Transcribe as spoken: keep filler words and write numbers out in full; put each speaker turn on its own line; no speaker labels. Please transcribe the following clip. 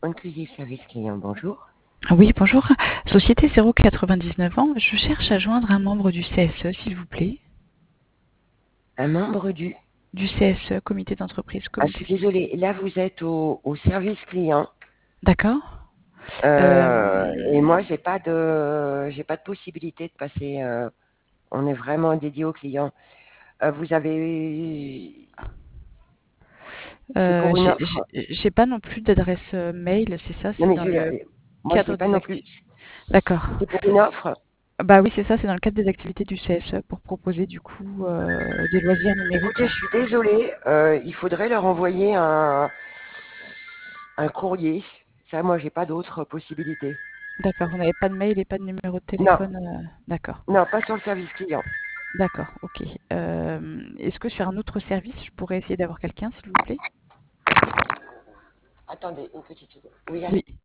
Inclusif Service Client, bonjour.
Ah oui, bonjour. Société zéro quatre-vingt-dix-neuf ans. Je cherche à joindre un membre du C S E, s'il vous plaît.
Un membre du...
Du C S E, comité d'entreprise,
Ah, je
comité
suis
social.
désolée, là vous êtes au, au service client.
D'accord. Euh,
Euh, et moi, j'ai pas de, j'ai pas de possibilité de passer. Euh, on est vraiment dédié aux clients. Euh, vous avez, c'est
euh,
pour une
j'ai j'ai-
offre.
j'ai pas non plus d'adresse euh, mail, c'est ça?
Non
C'est
mais
dans
je,
le
moi je l'ai
cadre
pas
des
non plus.
activités. D'accord.
C'est pour une offre.
Bah oui, c'est ça, c'est dans le cadre des activités du C S E pour proposer du coup euh, des loisirs numériques.
Écoutez, je suis désolée. Euh, il faudrait leur envoyer un, un courrier. Ça, moi, j'ai pas d'autre possibilité.
D'accord, vous n'avez pas de mail et pas de numéro de
Non,
téléphone. euh, D'accord,
non, pas sur le service client.
d'accord, ok. Euh, est-ce que sur un autre service, je pourrais essayer d'avoir quelqu'un, s'il vous plaît?
Attendez une petite seconde. Oui, allô.
Oui.